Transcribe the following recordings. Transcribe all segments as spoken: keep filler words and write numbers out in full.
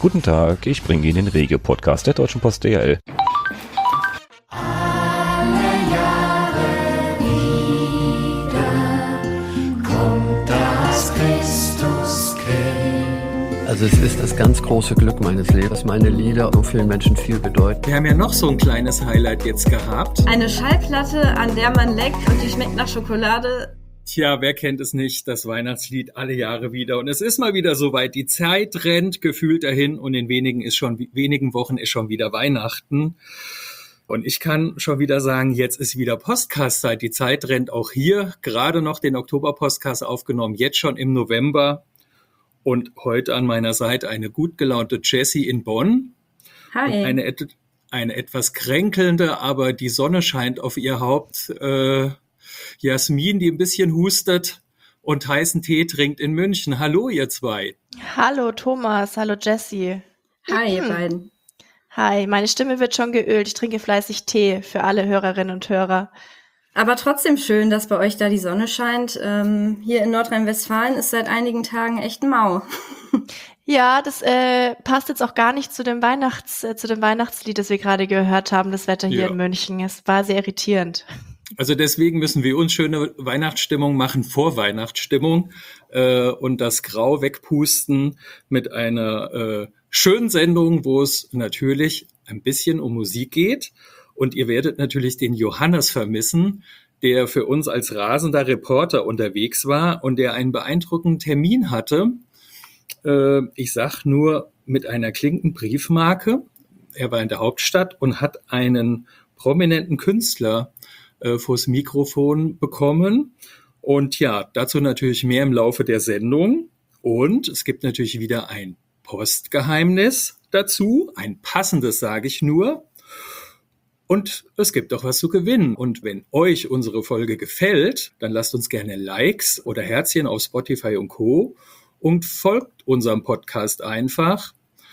Guten Tag, ich bringe Ihnen den Regio-Podcast der Deutschen Post D H L. Alle Jahre wieder kommt das Christuskind. Also es ist das ganz große Glück meines Lebens, dass meine Lieder so vielen Menschen viel bedeuten. Wir haben ja noch so ein kleines Highlight jetzt gehabt. Eine Schallplatte, an der man leckt und die schmeckt nach Schokolade. Tja, wer kennt es nicht, das Weihnachtslied alle Jahre wieder. Und es ist mal wieder soweit, die Zeit rennt gefühlt dahin und in wenigen, ist schon, wenigen Wochen ist schon wieder Weihnachten. Und ich kann schon wieder sagen, jetzt ist wieder Podcast-Zeit. Die Zeit rennt auch hier, gerade noch den Oktober-Podcast aufgenommen, jetzt schon im November. Und heute an meiner Seite eine gut gelaunte Jessie in Bonn. Hi. Und eine, eine etwas kränkelnde, aber die Sonne scheint auf ihr Haupt, äh, Jasmin, die ein bisschen hustet und heißen Tee trinkt in München. Hallo, ihr zwei. Hallo, Thomas. Hallo, Jessie. Hi, ihr beiden. Hi, meine Stimme wird schon geölt. Ich trinke fleißig Tee für alle Hörerinnen und Hörer. Aber trotzdem schön, dass bei euch da die Sonne scheint. Ähm, hier in Nordrhein-Westfalen ist seit einigen Tagen echt mau. Ja, das äh, passt jetzt auch gar nicht zu dem Weihnachts, äh, zu dem Weihnachtslied, das wir gerade gehört haben, das Wetter hier Ja. in München. Es war sehr irritierend. Also deswegen müssen wir uns schöne Weihnachtsstimmung machen, vor Weihnachtsstimmung äh, und das Grau wegpusten mit einer äh, schönen Sendung, wo es natürlich ein bisschen um Musik geht. Und ihr werdet natürlich den Johannes vermissen, der für uns als rasender Reporter unterwegs war und der einen beeindruckenden Termin hatte. Äh, ich sag nur mit einer klinkenden Briefmarke. Er war in der Hauptstadt und hat einen prominenten Künstler äh, vors Mikrofon bekommen. Und ja, dazu natürlich mehr im Laufe der Sendung. Und es gibt natürlich wieder ein Postgeheimnis dazu, ein passendes, sage ich nur. Und es gibt auch was zu gewinnen. Und wenn euch unsere Folge gefällt, dann lasst uns gerne Likes oder Herzchen auf Spotify und Co. und folgt unserem Podcast einfach.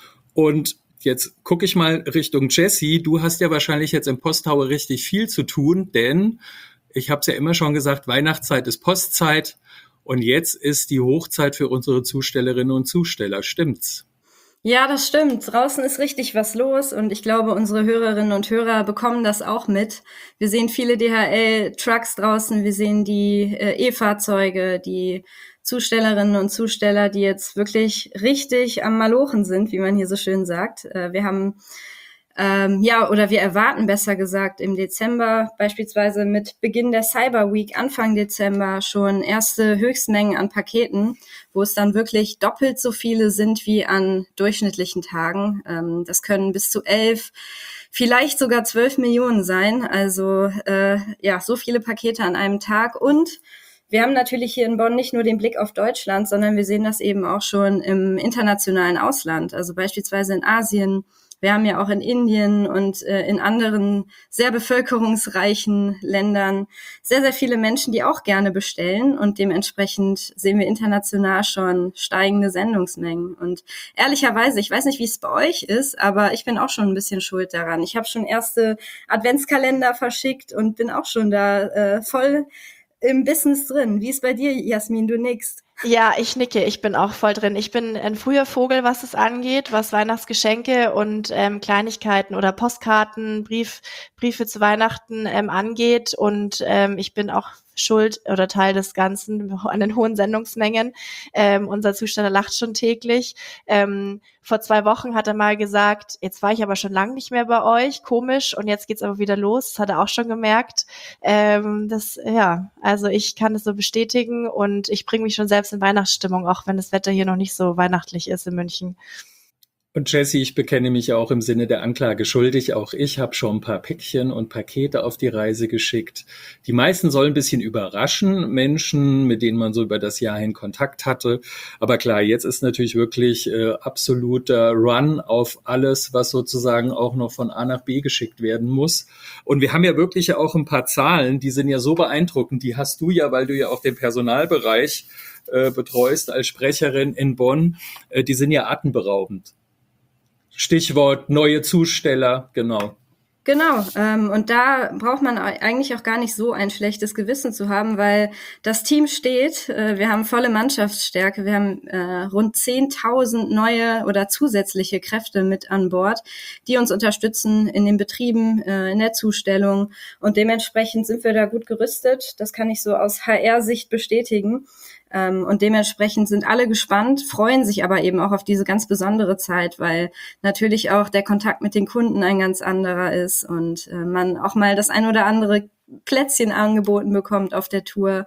Und jetzt gucke ich mal Richtung Jessie. Du hast ja wahrscheinlich jetzt im Posttower richtig viel zu tun, denn ich habe es ja immer schon gesagt, Weihnachtszeit ist Postzeit und jetzt ist die Hochzeit für unsere Zustellerinnen und Zusteller. Stimmt's? Ja, das stimmt. Draußen ist richtig was los und ich glaube, unsere Hörerinnen und Hörer bekommen das auch mit. Wir sehen viele D H L-Trucks draußen, wir sehen die äh, E-Fahrzeuge, die Zustellerinnen und Zusteller, die jetzt wirklich richtig am Malochen sind, wie man hier so schön sagt. Äh, wir haben, ähm, ja, oder wir erwarten besser gesagt im Dezember beispielsweise mit Beginn der Cyber Week Anfang Dezember schon erste Höchstmengen an Paketen, wo es dann wirklich doppelt so viele sind wie an durchschnittlichen Tagen. Ähm, das können bis zu elf, vielleicht sogar zwölf Millionen sein. Also äh, ja, so viele Pakete an einem Tag. Und wir haben natürlich hier in Bonn nicht nur den Blick auf Deutschland, sondern wir sehen das eben auch schon im internationalen Ausland, also beispielsweise in Asien. Wir haben ja auch in Indien und äh, in anderen sehr bevölkerungsreichen Ländern sehr, sehr viele Menschen, die auch gerne bestellen. Und dementsprechend sehen wir international schon steigende Sendungsmengen. Und ehrlicherweise, ich weiß nicht, wie es bei euch ist, aber ich bin auch schon ein bisschen schuld daran. Ich habe schon erste Adventskalender verschickt und bin auch schon da äh, voll im Business drin. Wie ist bei dir, Jasmin? Du nickst. Ja, ich nicke. Ich bin auch voll drin. Ich bin ein früher Vogel, was es angeht, was Weihnachtsgeschenke und ähm, Kleinigkeiten oder Postkarten, Brief, Briefe zu Weihnachten ähm, angeht. Und ähm, ich bin auch schuld oder Teil des Ganzen an den hohen Sendungsmengen. Ähm, unser Zusteller lacht schon täglich. Ähm, vor zwei Wochen hat er mal gesagt, jetzt war ich aber schon lange nicht mehr bei euch, komisch, und jetzt geht's aber wieder los. Das hat er auch schon gemerkt. Ähm, das, ja, also ich kann es so bestätigen und ich bringe mich schon selbst in Weihnachtsstimmung, auch wenn das Wetter hier noch nicht so weihnachtlich ist in München. Und Jessie, ich bekenne mich auch im Sinne der Anklage schuldig. Auch ich habe schon ein paar Päckchen und Pakete auf die Reise geschickt. Die meisten sollen ein bisschen überraschen, Menschen, mit denen man so über das Jahr hin Kontakt hatte. Aber klar, jetzt ist natürlich wirklich äh, absoluter Run auf alles, was sozusagen auch noch von A nach B geschickt werden muss. Und wir haben ja wirklich auch ein paar Zahlen, die sind ja so beeindruckend. Die hast du ja, weil du ja auch den Personalbereich äh, betreust als Sprecherin in Bonn. Äh, die sind ja atemberaubend. Stichwort neue Zusteller, genau. Genau, ähm, und da braucht man eigentlich auch gar nicht so ein schlechtes Gewissen zu haben, weil das Team steht, äh, wir haben volle Mannschaftsstärke, wir haben äh, rund zehntausend neue oder zusätzliche Kräfte mit an Bord, die uns unterstützen in den Betrieben, äh, in der Zustellung, und dementsprechend sind wir da gut gerüstet. Das kann ich so aus H R-Sicht bestätigen. Und dementsprechend sind alle gespannt, freuen sich aber eben auch auf diese ganz besondere Zeit, weil natürlich auch der Kontakt mit den Kunden ein ganz anderer ist und man auch mal das ein oder andere Plätzchen angeboten bekommt auf der Tour.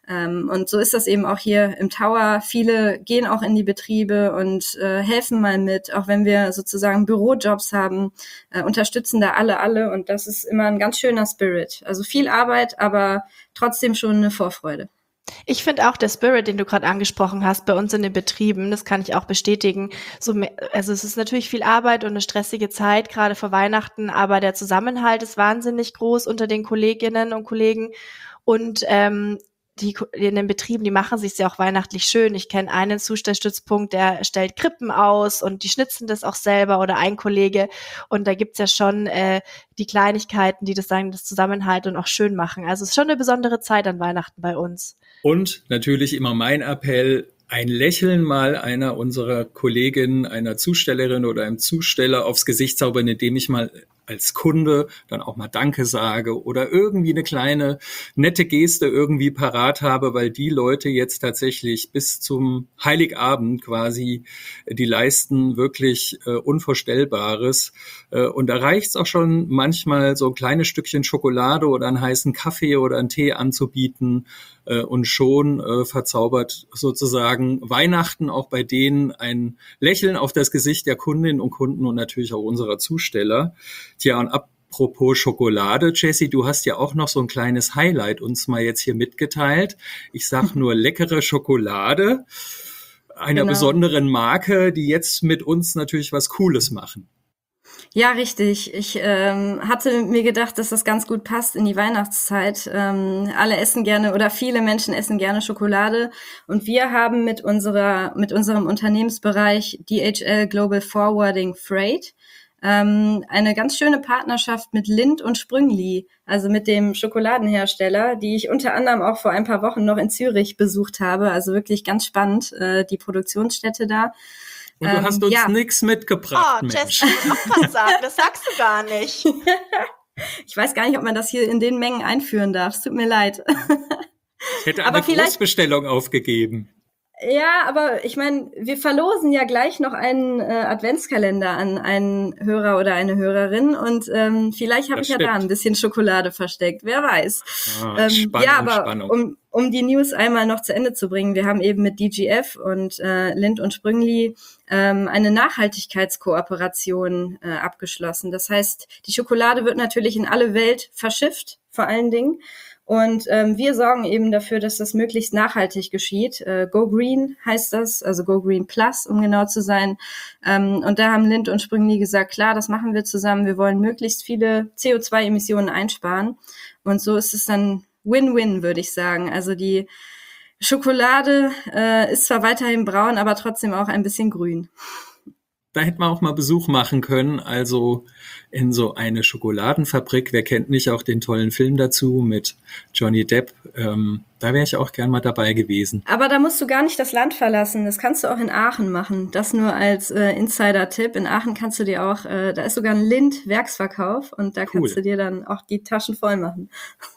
Und so ist das eben auch hier im Tower. Viele gehen auch in die Betriebe und helfen mal mit, auch wenn wir sozusagen Bürojobs haben, unterstützen da alle alle, und das ist immer ein ganz schöner Spirit. Also viel Arbeit, aber trotzdem schon eine Vorfreude. Ich finde auch der Spirit, den du gerade angesprochen hast, bei uns in den Betrieben, das kann ich auch bestätigen. So, also es ist natürlich viel Arbeit und eine stressige Zeit, gerade vor Weihnachten, aber der Zusammenhalt ist wahnsinnig groß unter den Kolleginnen und Kollegen. Und ähm, die in den Betrieben, die machen sich ja auch weihnachtlich schön. Ich kenne einen Zustellstützpunkt, der stellt Krippen aus und die schnitzen das auch selber, oder ein Kollege. Und da gibt's ja schon äh, die Kleinigkeiten, die das dann das Zusammenhalt und auch schön machen. Also es ist schon eine besondere Zeit an Weihnachten bei uns. Und natürlich immer mein Appell, ein Lächeln mal einer unserer Kolleginnen, einer Zustellerin oder einem Zusteller aufs Gesicht zaubern, indem ich mal als Kunde dann auch mal Danke sage oder irgendwie eine kleine nette Geste irgendwie parat habe, weil die Leute jetzt tatsächlich bis zum Heiligabend quasi, die leisten wirklich äh, Unvorstellbares. Äh, und da reicht's auch schon manchmal, so ein kleines Stückchen Schokolade oder einen heißen Kaffee oder einen Tee anzubieten, äh, und schon äh, verzaubert sozusagen Weihnachten auch bei denen ein Lächeln auf das Gesicht der Kundinnen und Kunden und natürlich auch unserer Zusteller. Tja, und apropos Schokolade, Jessie, du hast ja auch noch so ein kleines Highlight uns mal jetzt hier mitgeteilt. Ich sag nur leckere Schokolade einer Genau. besonderen Marke, die jetzt mit uns natürlich was Cooles machen. Ja, richtig. Ich ähm, hatte mir gedacht, dass das ganz gut passt in die Weihnachtszeit. Ähm, alle essen gerne, oder viele Menschen essen gerne Schokolade. Und wir haben mit unserer, mit unserem Unternehmensbereich D H L Global Forwarding Freight ähm, eine ganz schöne Partnerschaft mit Lindt und Sprüngli, also mit dem Schokoladenhersteller, die ich unter anderem auch vor ein paar Wochen noch in Zürich besucht habe. Also wirklich ganz spannend, äh, die Produktionsstätte da. Und du hast uns ja. nichts mitgebracht, Oh, Mensch. Jess, ich muss auch was sagen, das sagst du gar nicht. Ich weiß gar nicht, ob man das hier in den Mengen einführen darf. Es tut mir leid. Ich hätte Aber eine vielleicht- Großbestellung aufgegeben. Ja, aber ich meine, wir verlosen ja gleich noch einen äh, Adventskalender an einen Hörer oder eine Hörerin, und ähm, vielleicht habe Das ich ja da stimmt. ein bisschen Schokolade versteckt, wer weiß. Ah, Ähm, Spannung, ja, aber Spannung. um um die News einmal noch zu Ende zu bringen, wir haben eben mit D G F und äh, Lindt und Sprüngli ähm, eine Nachhaltigkeitskooperation äh, abgeschlossen. Das heißt, die Schokolade wird natürlich in alle Welt verschifft, vor allen Dingen. Und ähm, wir sorgen eben dafür, dass das möglichst nachhaltig geschieht. Äh, Go Green heißt das, also Go Green Plus, um genau zu sein. Ähm, und da haben Lindt und Sprüngli gesagt, klar, das machen wir zusammen. Wir wollen möglichst viele C O zwei Emissionen einsparen. Und so ist es dann Win-Win, würde ich sagen. Also die Schokolade äh, ist zwar weiterhin braun, aber trotzdem auch ein bisschen grün. Da hätten wir auch mal Besuch machen können, also in so eine Schokoladenfabrik. Wer kennt nicht auch den tollen Film dazu mit Johnny Depp? Ähm, da wäre ich auch gern mal dabei gewesen. Aber da musst du gar nicht das Land verlassen. Das kannst du auch in Aachen machen. Das nur als äh, Insider-Tipp. In Aachen kannst du dir auch, äh, da ist sogar ein Lindt-Werksverkauf, und da Cool. kannst du dir dann auch die Taschen voll machen.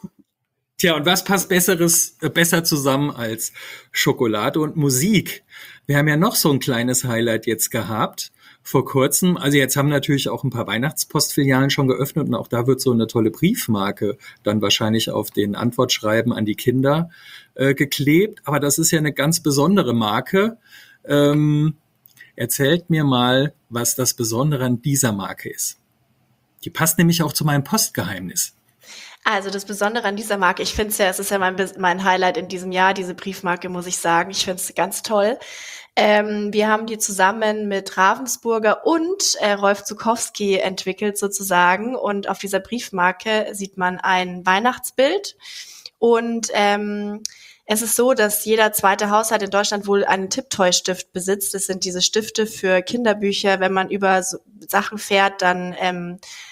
Tja, und was passt Besseres, äh, besser zusammen als Schokolade und Musik? Wir haben ja noch so ein kleines Highlight jetzt gehabt vor kurzem. Also jetzt haben natürlich auch ein paar Weihnachtspostfilialen schon geöffnet, und auch da wird so eine tolle Briefmarke dann wahrscheinlich auf den Antwortschreiben an die Kinder äh, geklebt. Aber das ist ja eine ganz besondere Marke. Ähm, erzählt mir mal, was das Besondere an dieser Marke ist. Die passt nämlich auch zu meinem Postgeheimnis. Also das Besondere an dieser Marke, ich finde es ja, es ist ja mein, Bis- mein Highlight in diesem Jahr, diese Briefmarke, muss ich sagen. Ich finde es ganz toll. Ähm, wir haben die zusammen mit Ravensburger und äh, Rolf Zukowski entwickelt sozusagen. Und auf dieser Briefmarke sieht man ein Weihnachtsbild. Und ähm, es ist so, dass jeder zweite Haushalt in Deutschland wohl einen Tipptoy-Stift besitzt. Das sind diese Stifte für Kinderbücher. Wenn man über so Sachen fährt, dann ähm,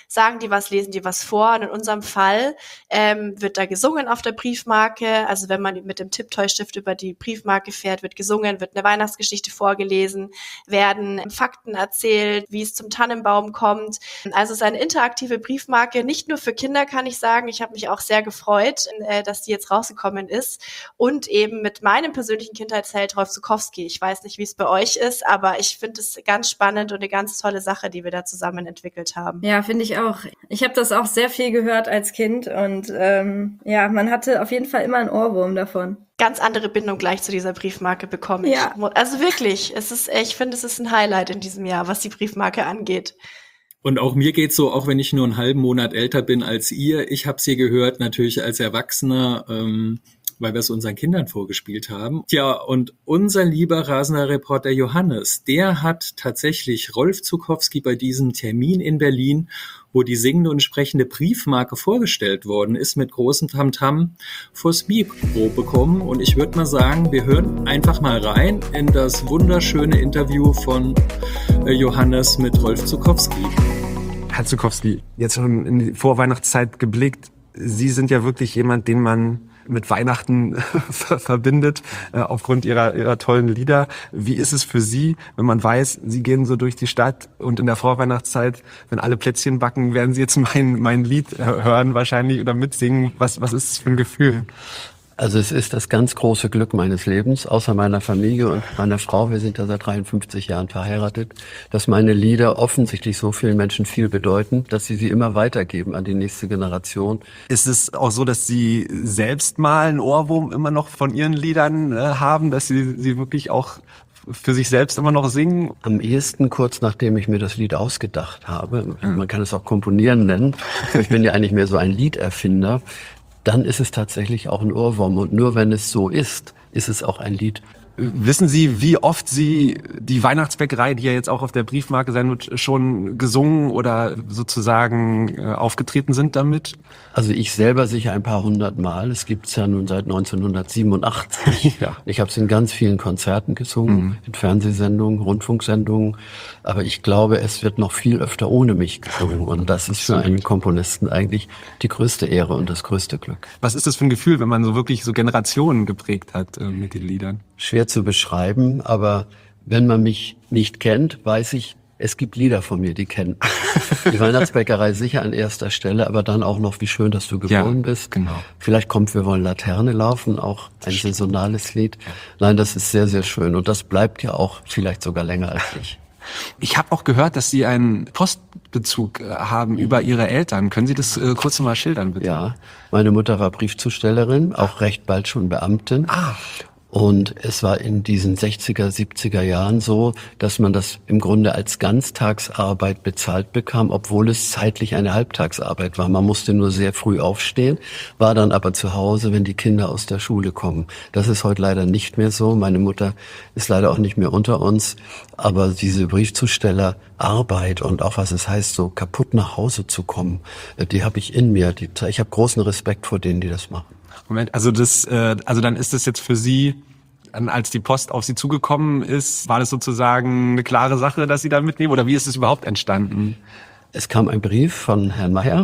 sagen die was, lesen die was vor. Und in unserem Fall ähm, wird da gesungen auf der Briefmarke. Also wenn man mit dem Tipptoy-Stift über die Briefmarke fährt, wird gesungen, wird eine Weihnachtsgeschichte vorgelesen, werden Fakten erzählt, wie es zum Tannenbaum kommt. Also es ist eine interaktive Briefmarke, nicht nur für Kinder, kann ich sagen. Ich habe mich auch sehr gefreut, äh, dass die jetzt rausgekommen ist. Und eben mit meinem persönlichen Kindheitsheld Rolf Zuckowski. Ich weiß nicht, wie es bei euch ist, aber ich finde es ganz spannend und eine ganz tolle Sache, die wir da zusammen entwickelt haben. Ja, finde ich auch. Ich habe das auch sehr viel gehört als Kind und ähm, ja, man hatte auf jeden Fall immer einen Ohrwurm davon. Ganz andere Bindung gleich zu dieser Briefmarke bekommen. Ja. Also wirklich, es ist, ich finde, es ist ein Highlight in diesem Jahr, was die Briefmarke angeht. Und auch mir geht's so, auch wenn ich nur einen halben Monat älter bin als ihr, ich habe sie gehört, natürlich als Erwachsener, ähm, weil wir es unseren Kindern vorgespielt haben. Tja, und unser lieber rasender Reporter Johannes, der hat tatsächlich Rolf Zuckowski bei diesem Termin in Berlin, wo die singende und sprechende Briefmarke vorgestellt worden ist, mit großem Tamtam vors Mikro bekommen. Und ich würde mal sagen, wir hören einfach mal rein in das wunderschöne Interview von Johannes mit Rolf Zuckowski. Herr Zuckowski, jetzt schon in die Vorweihnachtszeit geblickt. Sie sind ja wirklich jemand, den man mit Weihnachten verbindet, äh, aufgrund ihrer, ihrer tollen Lieder. Wie ist es für Sie, wenn man weiß, Sie gehen so durch die Stadt und in der Vorweihnachtszeit, wenn alle Plätzchen backen, werden Sie jetzt mein, mein Lied hören wahrscheinlich oder mitsingen? Was, was ist es für ein Gefühl? Also es ist das ganz große Glück meines Lebens, außer meiner Familie und meiner Frau, wir sind ja seit dreiundfünfzig Jahren verheiratet, dass meine Lieder offensichtlich so vielen Menschen viel bedeuten, dass sie sie immer weitergeben an die nächste Generation. Ist es auch so, dass Sie selbst mal einen Ohrwurm immer noch von Ihren Liedern äh, haben, dass Sie sie wirklich auch für sich selbst immer noch singen? Am ehesten kurz nachdem ich mir das Lied ausgedacht habe, man kann es auch komponieren nennen, ich bin ja eigentlich mehr so ein Liederfinder, dann ist es tatsächlich auch ein Ohrwurm. Und nur wenn es so ist, ist es auch ein Lied. Wissen Sie, wie oft Sie die Weihnachtsbäckerei, die ja jetzt auch auf der Briefmarke sein wird, schon gesungen oder sozusagen äh, aufgetreten sind damit? Also ich selber sicher ein paar hundert Mal. Es gibt's ja nun seit neunzehnhundertsiebenundachtzig. Ja. Ich habe es in ganz vielen Konzerten gesungen, mhm. in Fernsehsendungen, Rundfunksendungen. Aber ich glaube, es wird noch viel öfter ohne mich gesungen. Und das ist für einen Komponisten eigentlich die größte Ehre und das größte Glück. Was ist das für ein Gefühl, wenn man so wirklich so Generationen geprägt hat äh, mit den Liedern? Schwer zu beschreiben, aber wenn man mich nicht kennt, weiß ich, es gibt Lieder von mir, die kennen. Die Weihnachtsbäckerei sicher an erster Stelle, aber dann auch noch, wie schön, dass du geboren ja, bist. Genau. Vielleicht kommt Wir wollen Laterne laufen, auch ein saisonales Lied. Nein, das ist sehr, sehr schön und das bleibt ja auch vielleicht sogar länger als ich. Ich habe auch gehört, dass Sie einen Postbezug haben über Ihre Eltern. Können Sie das äh, kurz mal schildern, bitte? Ja, meine Mutter war Briefzustellerin, auch recht bald schon Beamtin. Ah. Und es war in diesen sechziger, siebziger Jahren so, dass man das im Grunde als Ganztagsarbeit bezahlt bekam, obwohl es zeitlich eine Halbtagsarbeit war. Man musste nur sehr früh aufstehen, war dann aber zu Hause, wenn die Kinder aus der Schule kommen. Das ist heute leider nicht mehr so. Meine Mutter ist leider auch nicht mehr unter uns. Aber diese Briefzustellerarbeit und auch was es heißt, so kaputt nach Hause zu kommen, die habe ich in mir. Die, ich habe großen Respekt vor denen, die das machen. Moment, also das, äh, also dann ist das jetzt für Sie, als die Post auf Sie zugekommen ist, war das sozusagen eine klare Sache, dass Sie da mitnehmen? Oder wie ist es überhaupt entstanden? Es kam ein Brief von Herrn Meyer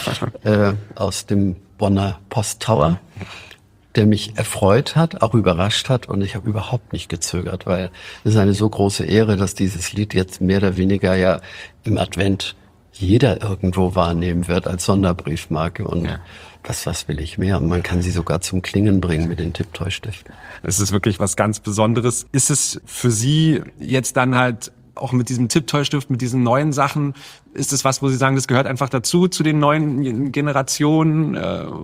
äh, aus dem Bonner Posttower, der mich erfreut hat, auch überrascht hat und ich habe überhaupt nicht gezögert, weil es ist eine so große Ehre, dass dieses Lied jetzt mehr oder weniger ja im Advent jeder irgendwo wahrnehmen wird als Sonderbriefmarke und ja. Das, was will ich mehr? Man kann sie sogar zum Klingen bringen mit den Tipptoy-Stiften. Es ist wirklich was ganz Besonderes. Ist es für Sie jetzt dann halt auch mit diesem Tipptoy-Stift, mit diesen neuen Sachen, ist es was, wo Sie sagen, das gehört einfach dazu, zu den neuen Generationen?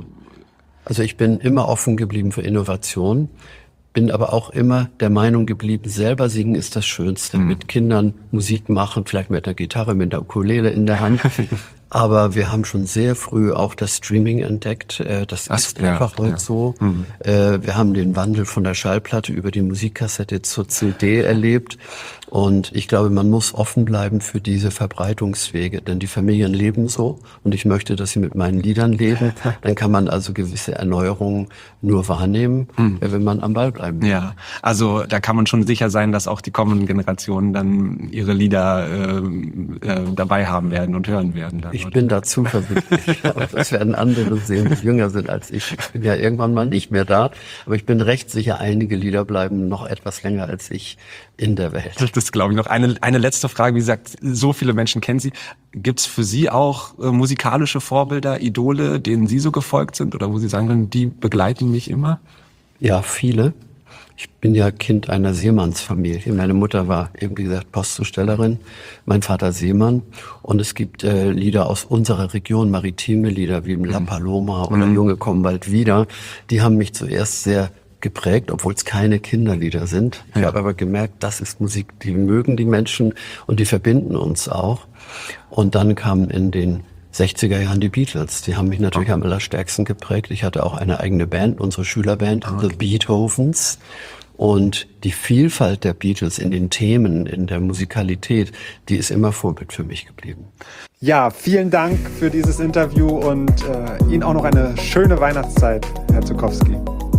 Also ich bin immer offen geblieben für Innovation, bin aber auch immer der Meinung geblieben, selber singen ist das Schönste. Mhm. Mit Kindern Musik machen, vielleicht mit der Gitarre, mit der Ukulele in der Hand. Aber wir haben schon sehr früh auch das Streaming entdeckt. Das Ach, ist ja, einfach heute ja. so. Mhm. Wir haben den Wandel von der Schallplatte über die Musikkassette zur C D erlebt. Und ich glaube, man muss offen bleiben für diese Verbreitungswege, denn die Familien leben so und ich möchte, dass sie mit meinen Liedern leben. Dann kann man also gewisse Erneuerungen nur wahrnehmen, mhm. wenn man am Ball bleiben will. Ja, also da kann man schon sicher sein, dass auch die kommenden Generationen dann ihre Lieder äh, äh, dabei haben werden und hören werden. Dann. Ich bin da zuversichtlich, aber das werden andere sehen, die jünger sind als ich. Ich bin ja irgendwann mal nicht mehr da, aber ich bin recht sicher, einige Lieder bleiben noch etwas länger als ich in der Welt. Das glaube ich noch. Eine, eine letzte Frage, wie gesagt, so viele Menschen kennen Sie. Gibt es für Sie auch äh, musikalische Vorbilder, Idole, denen Sie so gefolgt sind oder wo Sie sagen können, die begleiten mich immer? Ja, viele. Ich bin ja Kind einer Seemannsfamilie. Meine Mutter war eben, wie gesagt, Postzustellerin, mein Vater Seemann. Und es gibt äh, Lieder aus unserer Region, maritime Lieder wie La Paloma oder Mhm. Junge, komm bald wieder. Die haben mich zuerst sehr geprägt, obwohl es keine Kinderlieder sind. Ich Ja. habe aber gemerkt, das ist Musik, die mögen die Menschen und die verbinden uns auch. Und dann kamen in den sechziger Jahren die Beatles. Die haben mich natürlich am allerstärksten geprägt. Ich hatte auch eine eigene Band, unsere Schülerband, The Beethovens. Und die Vielfalt der Beatles in den Themen, in der Musikalität, die ist immer Vorbild für mich geblieben. Ja, vielen Dank für dieses Interview und äh, Ihnen auch noch eine schöne Weihnachtszeit, Herr Zuckowski.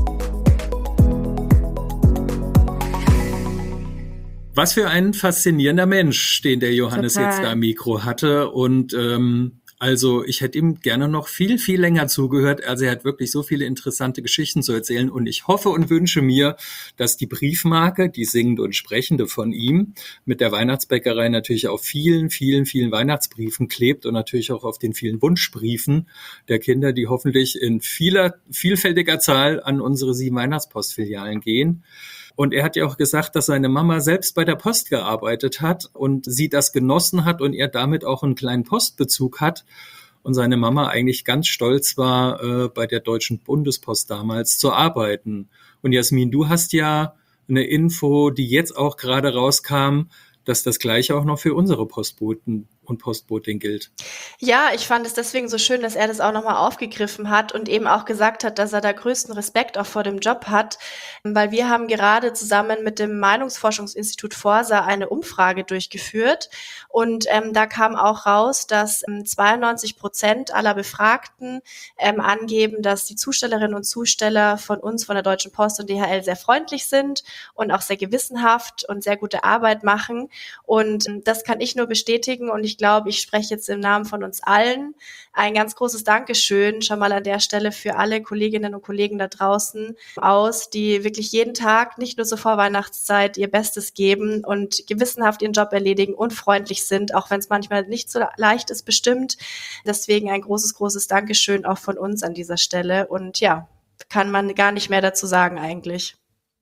Was für ein faszinierender Mensch, den der Johannes Total. jetzt da am Mikro hatte. Und ähm, also ich hätte ihm gerne noch viel, viel länger zugehört. Also er hat wirklich so viele interessante Geschichten zu erzählen. Und ich hoffe und wünsche mir, dass die Briefmarke, die singende und sprechende von ihm, mit der Weihnachtsbäckerei natürlich auf vielen, vielen, vielen Weihnachtsbriefen klebt und natürlich auch auf den vielen Wunschbriefen der Kinder, die hoffentlich in vieler, vielfältiger Zahl an unsere sieben Weihnachtspostfilialen gehen. Und er hat ja auch gesagt, dass seine Mama selbst bei der Post gearbeitet hat und sie das genossen hat und er damit auch einen kleinen Postbezug hat. Und seine Mama eigentlich ganz stolz war, äh, bei der Deutschen Bundespost damals zu arbeiten. Und Jasmin, du hast ja eine Info, die jetzt auch gerade rauskam, dass das Gleiche auch noch für unsere Postboten und Postbotin gilt. Ja, ich fand es deswegen so schön, dass er das auch nochmal aufgegriffen hat und eben auch gesagt hat, dass er da größten Respekt auch vor dem Job hat, weil wir haben gerade zusammen mit dem Meinungsforschungsinstitut Forsa eine Umfrage durchgeführt und ähm, da kam auch raus, dass ähm, zweiundneunzig Prozent aller Befragten ähm, angeben, dass die Zustellerinnen und Zusteller von uns, von der Deutschen Post und D H L sehr freundlich sind und auch sehr gewissenhaft und sehr gute Arbeit machen und ähm, das kann ich nur bestätigen und ich Ich glaube, ich spreche jetzt im Namen von uns allen. Ein ganz großes Dankeschön schon mal an der Stelle für alle Kolleginnen und Kollegen da draußen aus, die wirklich jeden Tag, nicht nur zur Vorweihnachtszeit, ihr Bestes geben und gewissenhaft ihren Job erledigen und freundlich sind, auch wenn es manchmal nicht so leicht ist, bestimmt. Deswegen ein großes, großes Dankeschön auch von uns an dieser Stelle. Und ja, kann man gar nicht mehr dazu sagen eigentlich.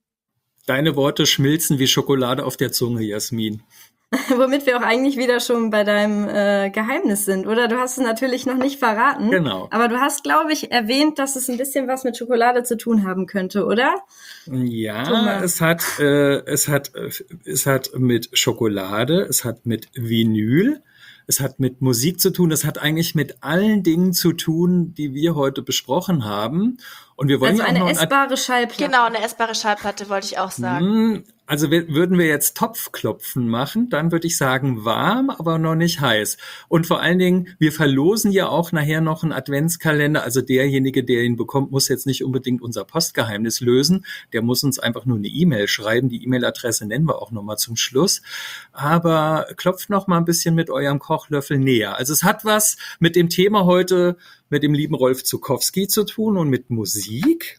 Deine Worte schmilzen wie Schokolade auf der Zunge, Jasmin. Womit wir auch eigentlich wieder schon bei deinem äh, Geheimnis sind, oder? Du hast es natürlich noch nicht verraten. Genau. Aber du hast, glaube ich, erwähnt, dass es ein bisschen was mit Schokolade zu tun haben könnte, oder? Ja, Thomas. es hat, äh, es hat, äh, es hat mit Schokolade, es hat mit Vinyl, es hat mit Musik zu tun, es hat eigentlich mit allen Dingen zu tun, die wir heute besprochen haben. Und wir wollen Also ja auch eine noch ein essbare Schallplatte. Genau, eine essbare Schallplatte wollte ich auch sagen. Hm, Also wir- würden wir jetzt Topfklopfen machen, dann würde ich sagen warm, aber noch nicht heiß. Und vor allen Dingen, wir verlosen ja auch nachher noch einen Adventskalender. Also derjenige, der ihn bekommt, muss jetzt nicht unbedingt unser Postgeheimnis lösen. Der muss uns einfach nur eine E-Mail schreiben. Die E-Mail-Adresse nennen wir auch nochmal zum Schluss. Aber klopft noch mal ein bisschen mit eurem Kochlöffel näher. Also es hat was mit dem Thema heute, mit dem lieben Rolf Zuckowski zu tun und mit Musik.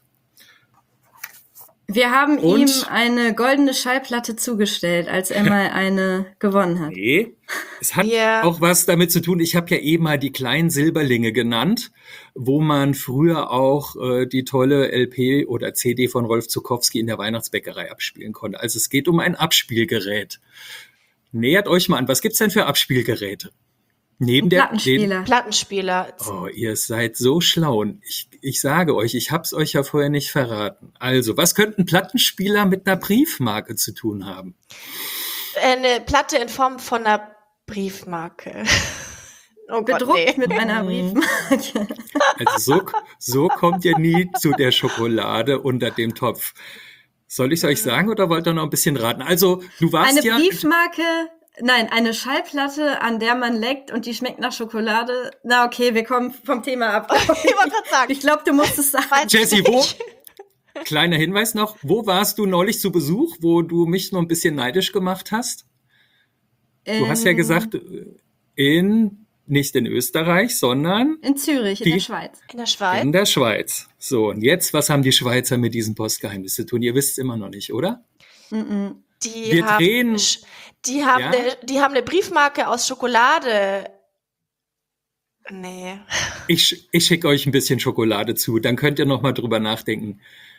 Wir haben Und? ihm eine goldene Schallplatte zugestellt, als er mal eine gewonnen hat. Nee, es hat Wir- auch was damit zu tun. Ich habe ja eben mal die kleinen Silberlinge genannt, wo man früher auch äh, die tolle L P oder C D von Rolf Zuckowski in der Weihnachtsbäckerei abspielen konnte. Also es geht um ein Abspielgerät. Nähert euch mal an. Was gibt's denn für Abspielgeräte? Neben Ein der Plattenspieler. Plattenspieler. Oh, ihr seid so schlau. Und Ich, ich sage euch, ich hab's euch ja vorher nicht verraten. Also, was könnten Plattenspieler mit einer Briefmarke zu tun haben? Eine Platte in Form von einer Briefmarke. Oh Gott, Bedruckt nee. mit einer Briefmarke. Also so, so kommt ihr nie zu der Schokolade unter dem Topf. Soll ich es euch sagen oder wollt ihr noch ein bisschen raten? Also, du warst Eine ja... Briefmarke, nein, eine Schallplatte, an der man leckt und die schmeckt nach Schokolade. Na okay, wir kommen vom Thema ab. Ich wollte gerade sagen. Ich glaube, du musst es sagen. Jessie, wo? Kleiner Hinweis noch. Wo warst du neulich zu Besuch, wo du mich noch ein bisschen neidisch gemacht hast? Du hast ja Ähm, gesagt, in nicht in Österreich, sondern in Zürich, in die, der Schweiz. In der Schweiz? In der Schweiz. So, und jetzt, was haben die Schweizer mit diesem Postgeheimnis zu tun? Ihr wisst es immer noch nicht, oder? Mm-mm. Die Wir haben, drehen- die, haben Ja? eine, die haben eine Briefmarke aus Schokolade. Nee. Ich, ich schicke euch ein bisschen Schokolade zu, dann könnt ihr noch mal drüber nachdenken.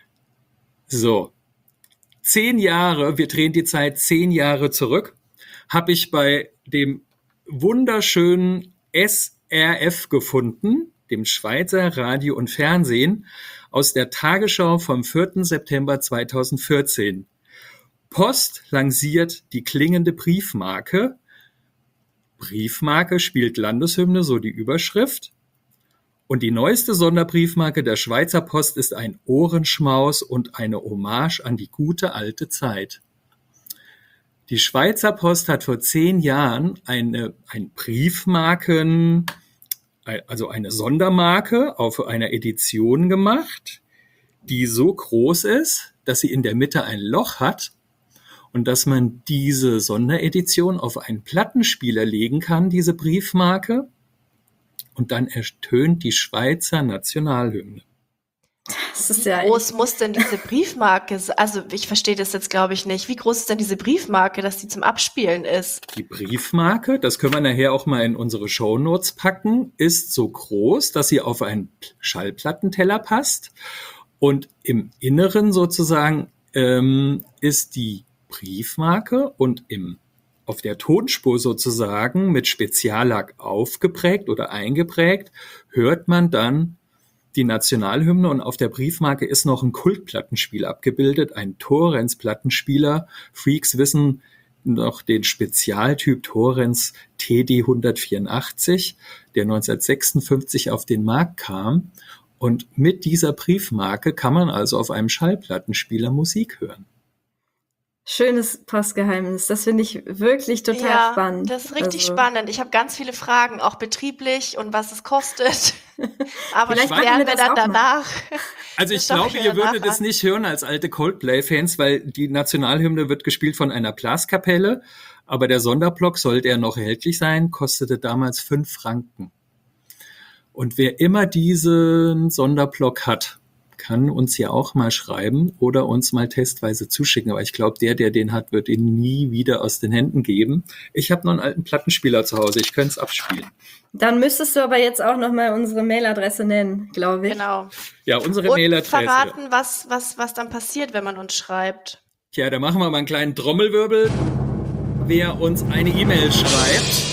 So, zehn Jahre, wir drehen die Zeit zehn Jahre zurück, habe ich bei dem wunderschönen S R F gefunden, dem Schweizer Radio und Fernsehen, aus der Tagesschau vom vierten September zweitausendvierzehn. Post lanciert die klingende Briefmarke. Briefmarke spielt Landeshymne, so die Überschrift. Und die neueste Sonderbriefmarke der Schweizer Post ist ein Ohrenschmaus und eine Hommage an die gute alte Zeit. Die Schweizer Post hat vor zehn Jahren eine ein Briefmarken, also eine Sondermarke auf einer Edition gemacht, die so groß ist, dass sie in der Mitte ein Loch hat und dass man diese Sonderedition auf einen Plattenspieler legen kann, diese Briefmarke, und dann ertönt die Schweizer Nationalhymne. Das ist Wie ja groß muss denn diese Briefmarke sein? Also ich verstehe das jetzt, glaube ich, nicht. Wie groß ist denn diese Briefmarke, dass die zum Abspielen ist? Die Briefmarke, das können wir nachher auch mal in unsere Shownotes packen, ist so groß, dass sie auf einen Schallplattenteller passt. Und im Inneren sozusagen ähm, ist die Briefmarke und im auf der Tonspur sozusagen mit Speziallack aufgeprägt oder eingeprägt, hört man dann die Nationalhymne, und auf der Briefmarke ist noch ein Kultplattenspiel abgebildet, ein Thorens-Plattenspieler. Freaks wissen noch den Spezialtyp Thorens T D hundertvierundachtzig, der neunzehnhundertsechsundfünfzig auf den Markt kam. Und mit dieser Briefmarke kann man also auf einem Schallplattenspieler Musik hören. schönes Postgeheimnis. Das finde ich wirklich total ja, spannend. das ist richtig Also, spannend. Ich habe ganz viele Fragen, auch betrieblich und was es kostet. Aber Vielleicht das machen lernen wir wir das dann auch mal. danach. Also ich Das schauen glaube, wir ihr würdet danach es an. nicht hören als alte Coldplay-Fans, weil die Nationalhymne wird gespielt von einer Blaskapelle, aber der Sonderblock, sollte er noch erhältlich sein, kostete damals fünf Franken. Und wer immer diesen Sonderblock hat, kann uns ja auch mal schreiben oder uns mal testweise zuschicken. Aber ich glaube, der, der den hat, wird ihn nie wieder aus den Händen geben. Ich habe noch einen alten Plattenspieler zu Hause, ich könnte es abspielen. Dann müsstest du aber jetzt auch noch mal unsere Mailadresse nennen, glaube ich. Genau. Ja, unsere Und Mailadresse. verraten, was, was, was dann passiert, wenn man uns schreibt. Tja, da machen wir mal einen kleinen Trommelwirbel. Wer uns eine E-Mail schreibt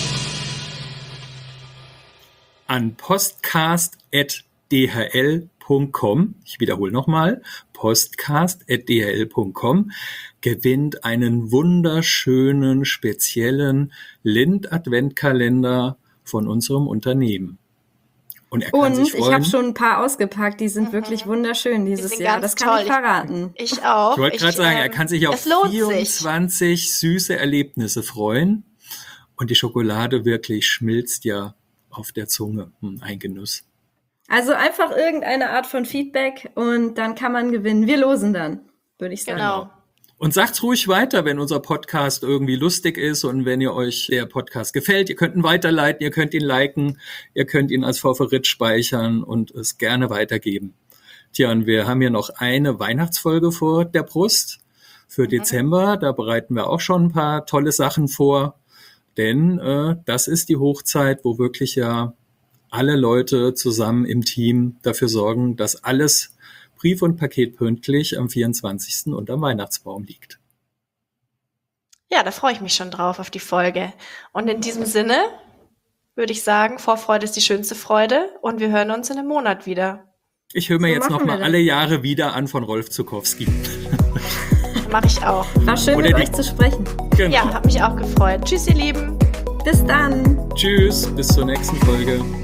an postcast at d h l punkt com, ich wiederhole nochmal, postcast at d h l punkt com, gewinnt einen wunderschönen, speziellen Lind-Adventkalender von unserem Unternehmen. Und er kann Und sich ich freuen. habe schon ein paar ausgepackt, die sind wirklich wunderschön dieses sind Jahr. ganz Das kann toll. ich verraten. Ich auch. Ich wollte gerade sagen, er ähm, kann sich auf es lohnt sich. vierundzwanzig süße Erlebnisse freuen. Und die Schokolade wirklich schmilzt ja auf der Zunge. Hm, ein Genuss. Also einfach irgendeine Art von Feedback und dann kann man gewinnen. Wir losen dann, würde ich sagen. Genau. Und sagt's ruhig weiter, wenn unser Podcast irgendwie lustig ist und wenn ihr euch der Podcast gefällt. Ihr könnt ihn weiterleiten, ihr könnt ihn liken, ihr könnt ihn als Favorit speichern und es gerne weitergeben. Tja, und wir haben hier noch eine Weihnachtsfolge vor der Brust für Dezember. Da bereiten wir auch schon ein paar tolle Sachen vor. Denn äh, das ist die Hochzeit, wo wirklich ja alle Leute zusammen im Team dafür sorgen, dass alles Brief und Paket pünktlich am vierundzwanzigsten unterm Weihnachtsbaum liegt. Ja, da freue ich mich schon drauf auf die Folge. Und in diesem Sinne würde ich sagen, Vorfreude ist die schönste Freude und wir hören uns in einem Monat wieder. Ich höre mir So jetzt machen noch wir mal das. alle Jahre wieder an von Rolf Zukowski. Mache ich auch. War schön, Oder mit die- euch zu sprechen. Genau. Ja, hat mich auch gefreut. Tschüss, ihr Lieben. Bis dann. Tschüss, bis zur nächsten Folge.